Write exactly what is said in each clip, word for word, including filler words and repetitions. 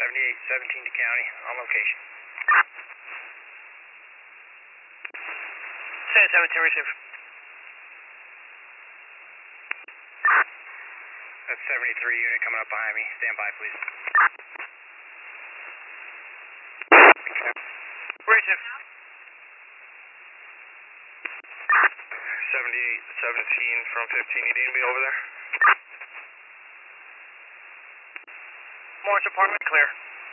seventy-eight seventeen to county, on location. San seventeen, receive. That's seventy-three unit coming up behind me. Stand by, please. Receive. seventy-eight seventeen from fifteen, you need me over there? Morris apartment, clear.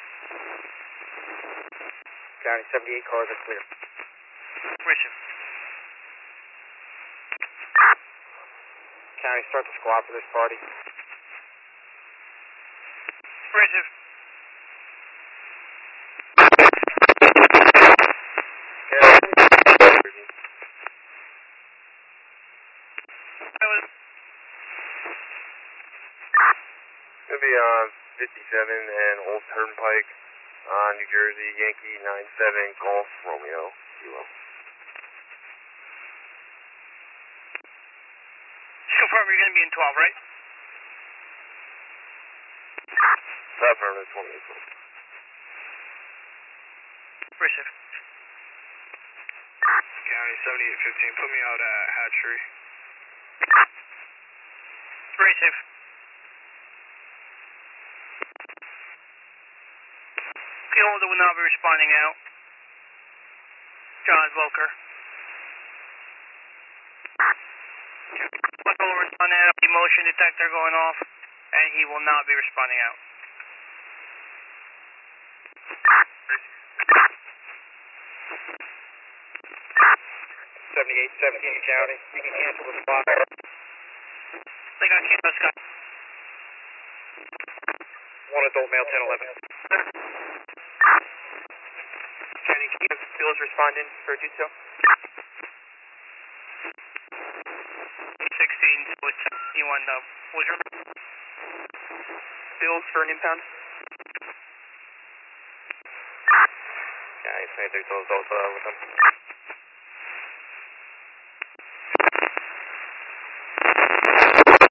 County, seventy-eight cars are clear. Receive. County, start the squad for this party. Receive. It'll be on fifty-seven and Old Turnpike, uh, New Jersey, Yankee nine seven Golf Romeo Kilo. Just confirm you're going to be in twelve, right? Affirmative, twenty-eight. Receive. County, seventy-eight fifteen, put me out at Hatchery. Receive. The holder will now be responding out. John Volker. One will respond out, the motion detector going off, and he will not be responding out. seventy-eight seventeen County, you can cancel the spot. They got Kilo Scott. One adult male, ten eleven. County, can you have Bill's responding for detail? sixteen, which you want to, what was your Bill's for an impound? County, twenty-three, those, those, uh, with them.